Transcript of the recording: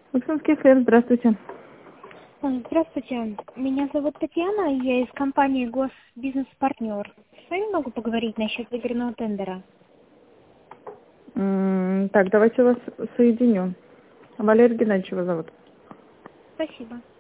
Уксунский флер, здравствуйте. Здравствуйте, меня зовут Татьяна, я из компании Госбизнес-партнер. С вами могу поговорить насчет выигранного тендера? Так, давайте вас соединю. Валерий Геннадьевич его зовут. Спасибо.